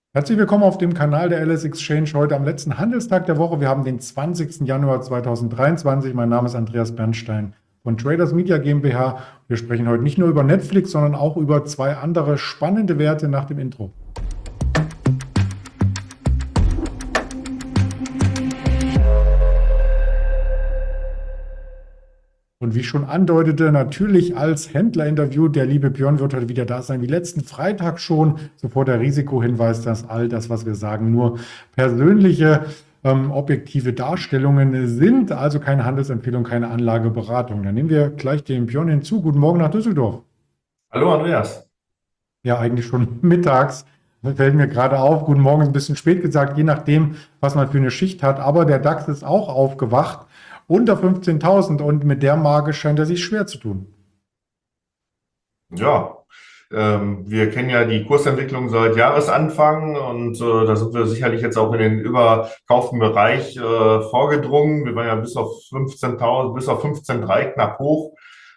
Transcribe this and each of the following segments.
Herzlich willkommen auf dem Kanal der LS Exchange heute am letzten Handelstag der Woche. Wir haben den 20. Januar 2023. Mein Name ist Andreas Bernstein von Traders Media GmbH. Wir sprechen heute nicht nur über Netflix, sondern auch über zwei andere spannende Werte nach dem Intro. Und wie ich schon andeutete, natürlich als Händlerinterview. Der liebe Björn wird heute wieder da sein, wie letzten Freitag schon. Sofort der Risikohinweis, dass all das, was wir sagen, nur persönliche, objektive Darstellungen sind. Also keine Handelsempfehlung, keine Anlageberatung. Dann nehmen wir gleich den Björn hinzu. Guten Morgen nach Düsseldorf. Hallo Andreas. Ja, eigentlich schon mittags. Das fällt mir gerade auf. Guten Morgen ist ein bisschen spät gesagt, je nachdem, was man für eine Schicht hat. Aber der DAX ist auch aufgewacht. Unter 15.000 und mit der Marke scheint er sich schwer zu tun. Ja, wir kennen ja die Kursentwicklung seit Jahresanfang und da sind wir sicherlich jetzt auch in den überkauften Bereich vorgedrungen. Wir waren ja bis auf 15.000, bis auf 15,3 knapp hoch.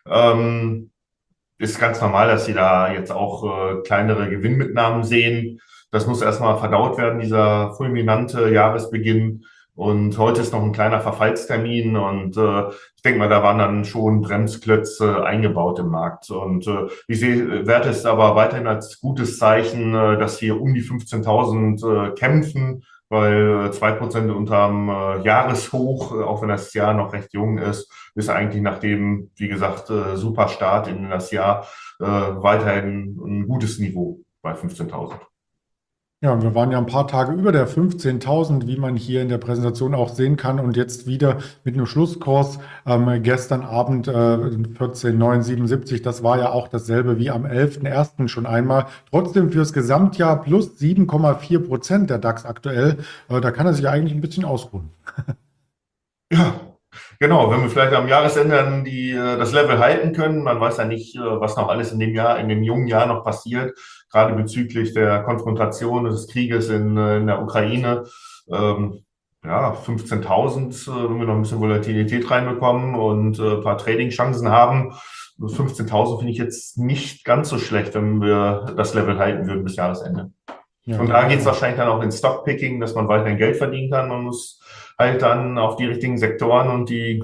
Ist ganz normal, dass Sie da jetzt auch kleinere Gewinnmitnahmen sehen. Das muss erstmal verdaut werden, dieser fulminante Jahresbeginn. Und heute ist noch ein kleiner Verfallstermin und ich denke mal, da waren dann schon Bremsklötze eingebaut im Markt. Und ich werte es aber weiterhin als gutes Zeichen, dass wir um die 15.000 kämpfen, weil 2% unterm Jahreshoch, auch wenn das Jahr noch recht jung ist eigentlich nach dem, wie gesagt, super Start in das Jahr weiterhin ein gutes Niveau bei 15.000. Ja, und wir waren ja ein paar Tage über der 15.000, wie man hier in der Präsentation auch sehen kann. Und jetzt wieder mit einem Schlusskurs gestern Abend 14,977. Das war ja auch dasselbe wie am 11.01. schon einmal. Trotzdem fürs Gesamtjahr plus 7,4% der DAX aktuell. Da kann er sich eigentlich ein bisschen ausruhen. Ja, genau. Wenn wir vielleicht am Jahresende dann das Level halten können, man weiß ja nicht, was noch alles in dem Jahr, in dem jungen Jahr noch passiert, gerade bezüglich der Konfrontation des Krieges in der Ukraine. Ja, 15.000, wenn wir noch ein bisschen Volatilität reinbekommen und ein paar Trading-Chancen haben. 15.000 finde ich jetzt nicht ganz so schlecht, wenn wir das Level halten würden bis Jahresende. Ja, Und da geht es wahrscheinlich dann auch in Stockpicking, dass man weiterhin Geld verdienen kann. Man muss halt dann auf die richtigen Sektoren und die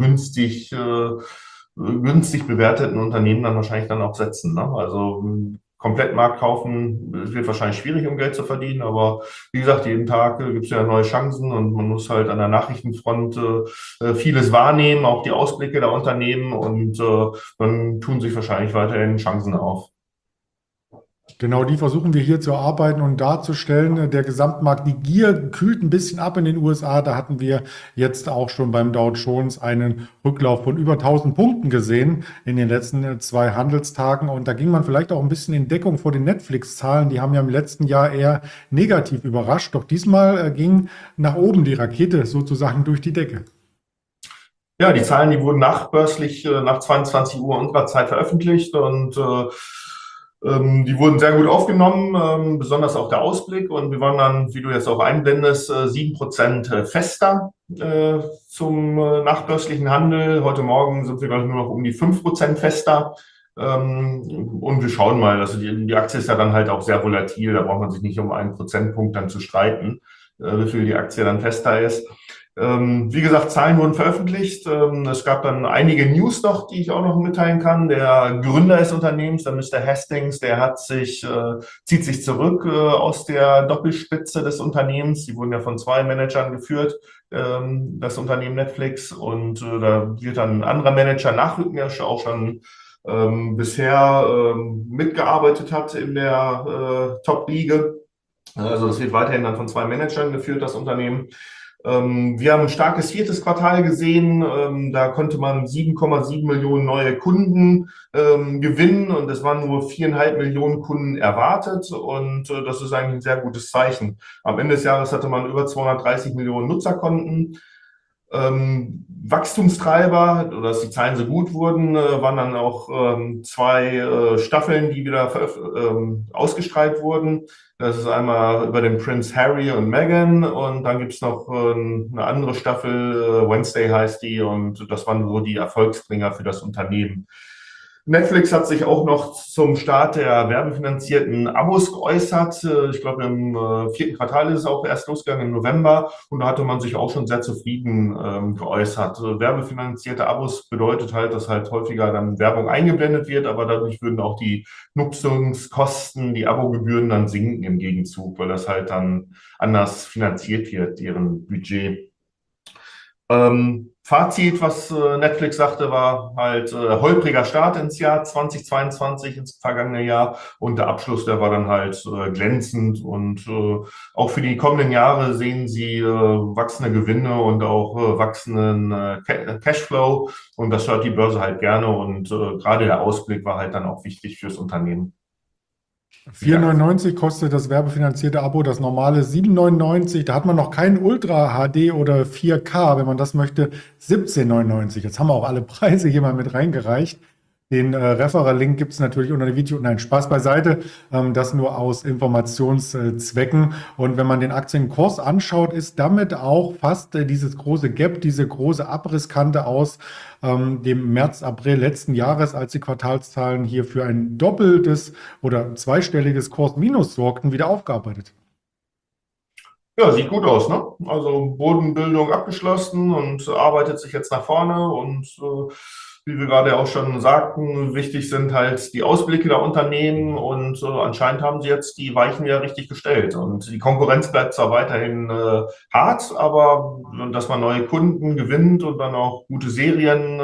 günstig bewerteten Unternehmen dann wahrscheinlich dann auch setzen. Ne? Also komplett Markt kaufen wird wahrscheinlich schwierig, um Geld zu verdienen. Aber wie gesagt, jeden Tag gibt es ja neue Chancen und man muss halt an der Nachrichtenfront vieles wahrnehmen, auch die Ausblicke der Unternehmen und dann tun sich wahrscheinlich weiterhin Chancen auf. Genau, die versuchen wir hier zu erarbeiten und darzustellen. Der Gesamtmarkt, die Gier kühlt ein bisschen ab in den USA. Da hatten wir jetzt auch schon beim Dow Jones einen Rücklauf von über 1.000 Punkten gesehen in den letzten zwei Handelstagen. Und da ging man vielleicht auch ein bisschen in Deckung vor den Netflix-Zahlen. Die haben ja im letzten Jahr eher negativ überrascht. Doch diesmal ging nach oben die Rakete sozusagen durch die Decke. Ja, die Zahlen, die wurden nachbörslich nach 22 Uhr unserer Zeit veröffentlicht und die wurden sehr gut aufgenommen, besonders auch der Ausblick. Und wir waren dann, wie du jetzt auch einblendest, 7% fester zum nachbörslichen Handel. Heute Morgen sind wir, glaube ich, nur noch um die 5% fester. Und wir schauen mal, also die Aktie ist ja dann halt auch sehr volatil. Da braucht man sich nicht um einen Prozentpunkt dann zu streiten, wie viel die Aktie dann fester ist. Wie gesagt, Zahlen wurden veröffentlicht. Es gab dann einige News noch, die ich auch noch mitteilen kann. Der Gründer des Unternehmens, der Mr. Hastings, der zieht sich zurück aus der Doppelspitze des Unternehmens. Die wurden ja von zwei Managern geführt, das Unternehmen Netflix. Und da wird dann ein anderer Manager nachrücken, der auch schon bisher mitgearbeitet hat in der Top-Liga. Also das wird weiterhin dann von zwei Managern geführt, das Unternehmen. Wir haben ein starkes viertes Quartal gesehen. Da konnte man 7,7 Millionen neue Kunden gewinnen und es waren nur 4,5 Millionen Kunden erwartet und das ist eigentlich ein sehr gutes Zeichen. Am Ende des Jahres hatte man über 230 Millionen Nutzerkonten. Wachstumstreiber, oder dass die Zahlen so gut wurden, waren dann auch zwei Staffeln, die wieder ausgestrahlt wurden. Das ist einmal über den Prince Harry und Meghan und dann gibt's noch eine andere Staffel, Wednesday heißt die und das waren so die Erfolgsbringer für das Unternehmen. Netflix hat sich auch noch zum Start der werbefinanzierten Abos geäußert. Ich glaube, im vierten Quartal ist es auch erst losgegangen im November. Und da hatte man sich auch schon sehr zufrieden geäußert. Werbefinanzierte Abos bedeutet halt, dass halt häufiger dann Werbung eingeblendet wird, aber dadurch würden auch die Nutzungskosten, die Abogebühren dann sinken im Gegenzug, weil das halt dann anders finanziert wird, deren Budget. Fazit, was Netflix sagte, war halt holpriger Start ins Jahr 2022, ins vergangene Jahr. Und der Abschluss, der war dann halt glänzend. Und auch für die kommenden Jahre sehen sie wachsende Gewinne und auch wachsenden Cashflow. Und das hört die Börse halt gerne. Und gerade der Ausblick war halt dann auch wichtig fürs Unternehmen. 4,99 kostet das werbefinanzierte Abo, das normale 7,99. Da hat man noch kein Ultra HD oder 4K, wenn man das möchte, 17,99. Jetzt haben wir auch alle Preise hier mal mit reingereicht. Den Referral-Link gibt es natürlich unter dem Video. Nein, Spaß beiseite. Das nur aus Informationszwecken. Und wenn man den Aktienkurs anschaut, ist damit auch fast dieses große Gap, diese große Abrisskante aus dem März, April letzten Jahres, als die Quartalszahlen hier für ein doppeltes oder zweistelliges Kursminus sorgten, wieder aufgearbeitet. Ja, sieht gut aus, ne? Also Bodenbildung abgeschlossen und arbeitet sich jetzt nach vorne und wie wir gerade auch schon sagten, wichtig sind halt die Ausblicke der Unternehmen und anscheinend haben sie jetzt die Weichen ja richtig gestellt und die Konkurrenz bleibt zwar weiterhin hart, aber dass man neue Kunden gewinnt und dann auch gute Serien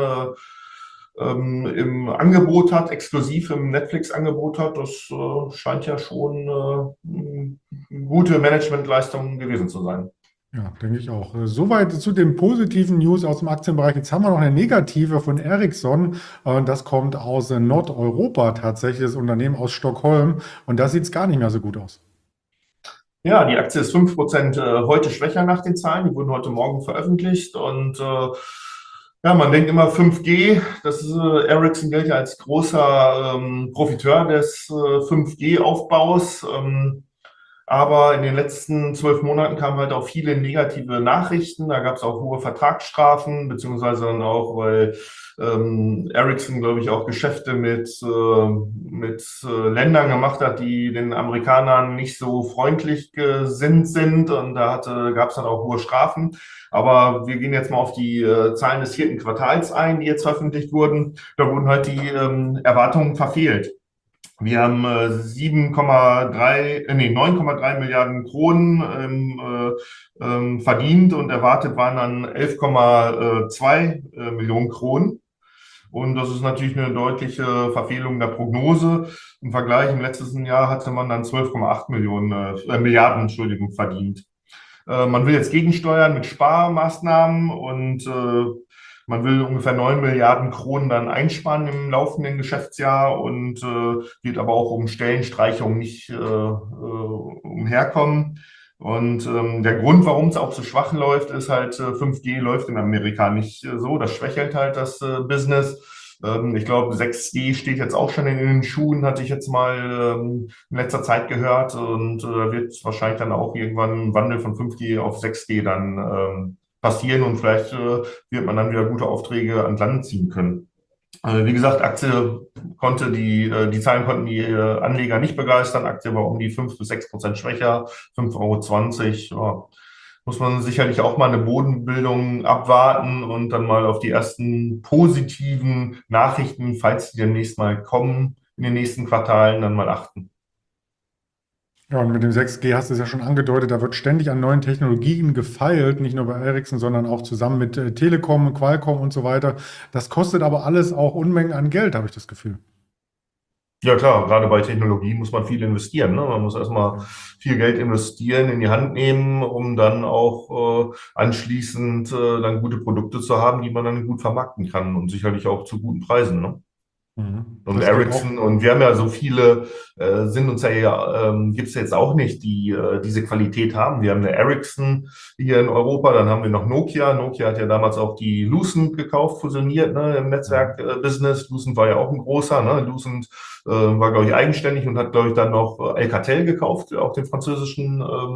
im Angebot hat, exklusiv im Netflix-Angebot hat, das scheint ja schon gute Managementleistung gewesen zu sein. Ja, denke ich auch. Soweit zu den positiven News aus dem Aktienbereich. Jetzt haben wir noch eine negative von Ericsson. Das kommt aus Nordeuropa tatsächlich, das Unternehmen aus Stockholm. Und da sieht es gar nicht mehr so gut aus. Ja, die Aktie ist 5% heute schwächer nach den Zahlen. Die wurden heute Morgen veröffentlicht. Und ja, man denkt immer 5G. Ericsson gilt ja als großer Profiteur des 5G-Aufbaus. Aber in den letzten 12 Monaten kamen halt auch viele negative Nachrichten. Da gab es auch hohe Vertragsstrafen, beziehungsweise dann auch, weil Ericsson, glaube ich, auch Geschäfte mit Ländern gemacht hat, die den Amerikanern nicht so freundlich gesinnt sind. Und da gab es dann auch hohe Strafen. Aber wir gehen jetzt mal auf die Zahlen des vierten Quartals ein, die jetzt veröffentlicht wurden. Da wurden halt die Erwartungen verfehlt. Wir haben 9,3 Milliarden Kronen verdient und erwartet waren dann 11,2 Millionen Kronen. Und das ist natürlich eine deutliche Verfehlung der Prognose. Im Vergleich im letzten Jahr hatte man dann 12,8 Milliarden, Entschuldigung, verdient. Man will jetzt gegensteuern mit Sparmaßnahmen und man will ungefähr 9 Milliarden Kronen dann einsparen im laufenden Geschäftsjahr und wird aber auch um Stellenstreichungen nicht umherkommen. Und der Grund, warum es auch so schwach läuft, ist halt 5G läuft in Amerika nicht so. Das schwächelt halt das Business. Ich glaube, 6G steht jetzt auch schon in den Schuhen, hatte ich jetzt mal in letzter Zeit gehört. Und da wird wahrscheinlich dann auch irgendwann ein Wandel von 5G auf 6G dann passieren und vielleicht wird man dann wieder gute Aufträge an Land ziehen können. Wie gesagt, Aktie konnte die Zahlen konnten die Anleger nicht begeistern. Aktie war um die 5-6% schwächer, 5,20 €. Ja, muss man sicherlich auch mal eine Bodenbildung abwarten und dann mal auf die ersten positiven Nachrichten, falls die demnächst mal kommen, in den nächsten Quartalen dann mal achten. Ja, und mit dem 6G hast du es ja schon angedeutet, da wird ständig an neuen Technologien gefeilt, nicht nur bei Ericsson, sondern auch zusammen mit Telekom, Qualcomm und so weiter. Das kostet aber alles auch Unmengen an Geld, habe ich das Gefühl. Ja klar, gerade bei Technologie muss man viel investieren. Ne? Man muss erstmal viel Geld investieren, in die Hand nehmen, um dann auch anschließend dann gute Produkte zu haben, die man dann gut vermarkten kann und sicherlich auch zu guten Preisen. Ne? Mhm. Und Das geht Ericsson, auch. und wir haben ja so viele, sind uns ja, gibt es jetzt auch nicht, die diese Qualität haben. Wir haben eine Ericsson hier in Europa, dann haben wir noch Nokia. Nokia hat ja damals auch die Lucent gekauft, fusioniert, ne, im Netzwerk-Business. Lucent war ja auch ein großer, ne? Lucent war, glaube ich, eigenständig und hat, glaube ich, dann noch Alcatel gekauft, auch den französischen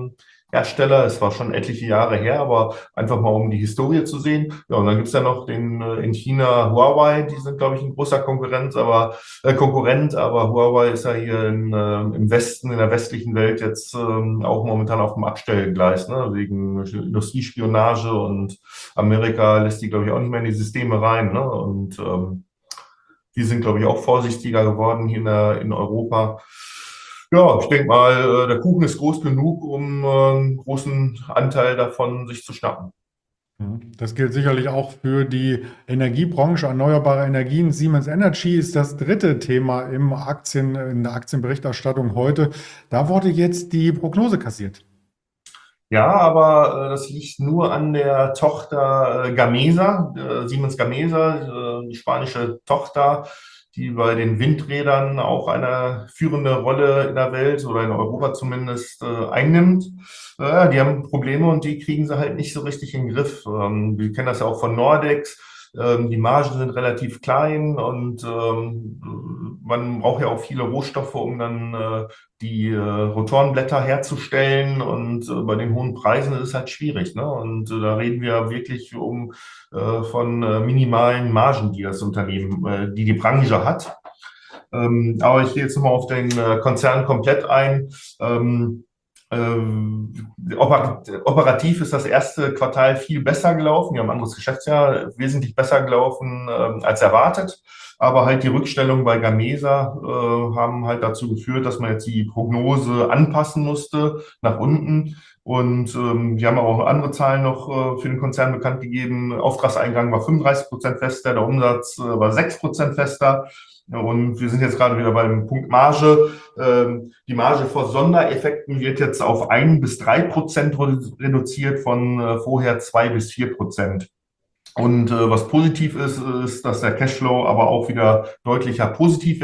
Hersteller. Es war schon etliche Jahre her, aber einfach mal um die Historie zu sehen. Ja, und dann gibt's ja noch den in China Huawei, die sind, glaube ich, ein großer Konkurrent, aber Huawei ist ja hier im Westen, in der westlichen Welt jetzt auch momentan auf dem Abstellgleis, ne, wegen Industriespionage und Amerika lässt die, glaube ich, auch nicht mehr in die Systeme rein, ne? Und die sind, glaube ich, auch vorsichtiger geworden hier in Europa. Ja, ich denke mal, der Kuchen ist groß genug, um einen großen Anteil davon sich zu schnappen. Das gilt sicherlich auch für die Energiebranche. Erneuerbare Energien. Siemens Energy ist das dritte Thema in der Aktienberichterstattung heute. Da wurde jetzt die Prognose kassiert. Ja, aber das liegt nur an der Tochter Gamesa, Siemens Gamesa, die spanische Tochter, die bei den Windrädern auch eine führende Rolle in der Welt oder in Europa zumindest einnimmt. Die haben Probleme und die kriegen sie halt nicht so richtig in den Griff. Wir kennen das ja auch von Nordex. Die Margen sind relativ klein und man braucht ja auch viele Rohstoffe, um dann die Rotorenblätter herzustellen und bei den hohen Preisen ist es halt schwierig, ne? Und da reden wir wirklich von minimalen Margen, die das Unternehmen, die Branche hat. Aber ich gehe jetzt nochmal auf den Konzern komplett ein. Operativ ist das erste Quartal viel besser gelaufen. Wir haben ein anderes Geschäftsjahr wesentlich besser gelaufen als erwartet. Aber halt die Rückstellungen bei Gamesa haben halt dazu geführt, dass man jetzt die Prognose anpassen musste nach unten. Und wir haben auch andere Zahlen noch für den Konzern bekannt gegeben. Auftragseingang war 35% fester, der Umsatz war 6% fester. Und wir sind jetzt gerade wieder beim Punkt Marge. Die Marge vor Sondereffekten wird jetzt auf 1 bis 3% reduziert von vorher 2 bis 4%. Und was positiv ist, dass der Cashflow aber auch wieder deutlicher positiv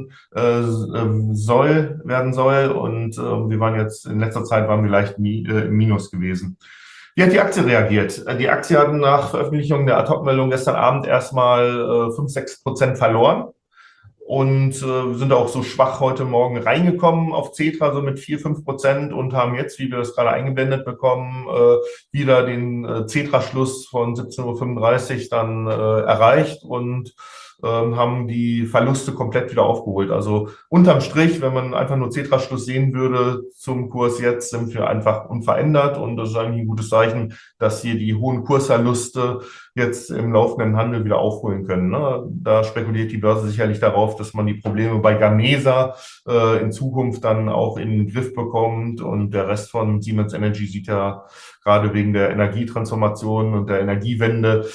werden soll. Und wir waren jetzt in letzter Zeit waren wir leicht im Minus gewesen. Wie hat die Aktie reagiert? Die Aktie hat nach Veröffentlichung der Ad-Hoc-Meldung gestern Abend erstmal 5-6% verloren und sind auch so schwach heute Morgen reingekommen auf Xetra, so mit 4-5% und haben jetzt, wie wir das gerade eingeblendet bekommen, wieder den Xetra-Schluss von 17:35 Uhr dann erreicht und haben die Verluste komplett wieder aufgeholt. Also unterm Strich, wenn man einfach nur Xetra-Schluss sehen würde zum Kurs jetzt, sind wir einfach unverändert und das ist eigentlich ein gutes Zeichen, dass hier die hohen Kursverluste jetzt im laufenden Handel wieder aufholen können. Ne? Da spekuliert die Börse sicherlich darauf, dass man die Probleme bei Gamesa in Zukunft dann auch in den Griff bekommt und der Rest von Siemens Energy sieht ja gerade wegen der Energietransformation und der Energiewende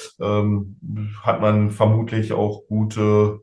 hat man vermutlich auch gute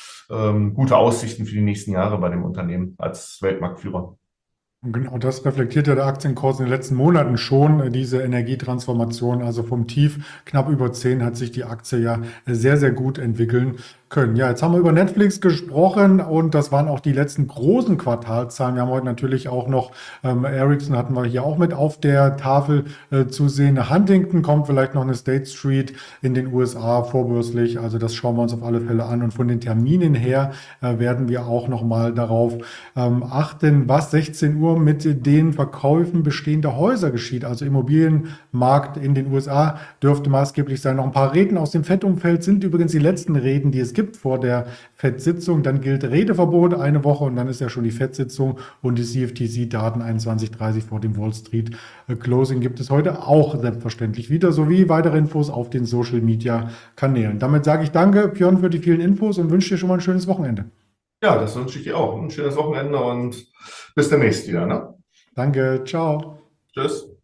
Aussichten für die nächsten Jahre bei dem Unternehmen als Weltmarktführer. Und genau das reflektiert ja der Aktienkurs in den letzten Monaten schon, diese Energietransformation. Also vom Tief knapp über 10 hat sich die Aktie ja sehr, sehr gut entwickeln können. Ja, jetzt haben wir über Netflix gesprochen und das waren auch die letzten großen Quartalzahlen. Wir haben heute natürlich auch noch Ericsson hatten wir hier auch mit auf der Tafel zu sehen. Huntington kommt vielleicht noch eine State Street in den USA vorbörslich. Also das schauen wir uns auf alle Fälle an. Und von den Terminen her werden wir auch noch mal darauf achten, was 16 Uhr mit den Verkäufen bestehender Häuser geschieht. Also Immobilienmarkt in den USA dürfte maßgeblich sein. Noch ein paar Reden aus dem FED-Umfeld sind übrigens die letzten Reden, die es gibt vor der FED-Sitzung. Dann gilt Redeverbot eine Woche und dann ist ja schon die FED-Sitzung und die CFTC-Daten 21:30 vor dem Wall Street Closing gibt es heute auch selbstverständlich wieder, sowie weitere Infos auf den Social-Media-Kanälen. Damit sage ich danke, Björn, für die vielen Infos und wünsche dir schon mal ein schönes Wochenende. Ja, das wünsche ich dir auch. Ein schönes Wochenende und bis demnächst wieder, ne? Danke, ciao. Tschüss.